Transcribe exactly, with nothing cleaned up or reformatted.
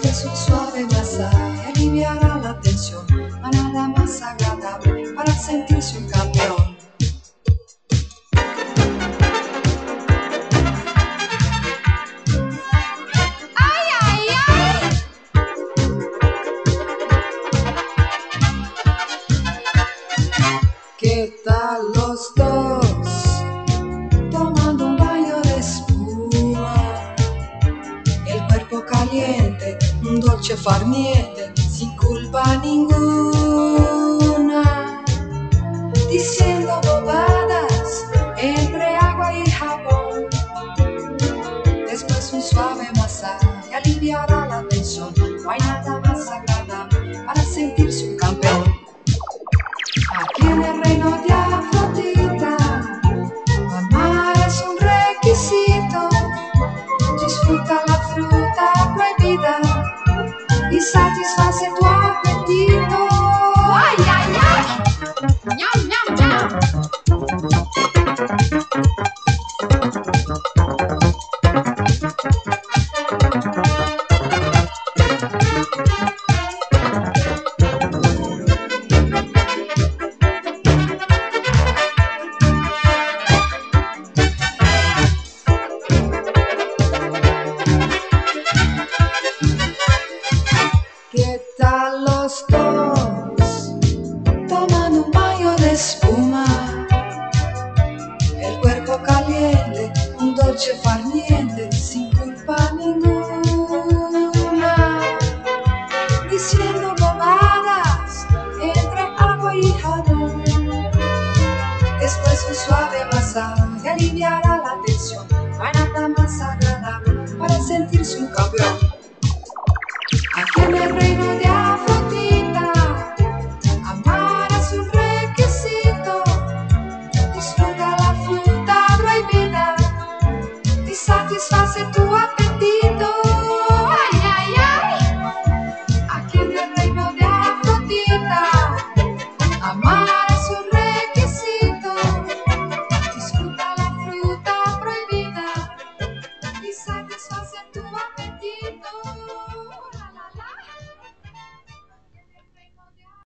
Después un suave masaje aliviará la tensión, no hay nada más agradable para sentirse un campeón. ¡Ay, ay, ay! ¿Qué tal los dos tomando un baño de espuma? El cuerpo caliente, un dolce far niente, sin culpa ninguna, diciendo bobadas entre agua y jabón. Después un suave masaje aliviará la tensión, no hay nada más agradable para sentirse un campeón. Aquí en el reino de Afrodita, amar es un requisito. Disfruta la fruta prohibida y satisface tu apetito. ¡Ay, ay, ay! ¡Ñam, ñam, ñam! ¿Qué tal los dos tomando un baño de espuma? El cuerpo caliente, un dolce far niente, sin culpa ninguna, diciendo bobadas entre agua y jabón. Después un suave masaje aliviará la tensión, no hay nada más agradable para sentirse un campeón. Aquí en el reino de Afrodita, amar es un requisito. Disfruta la fruta prohibida y satisface tu apetito.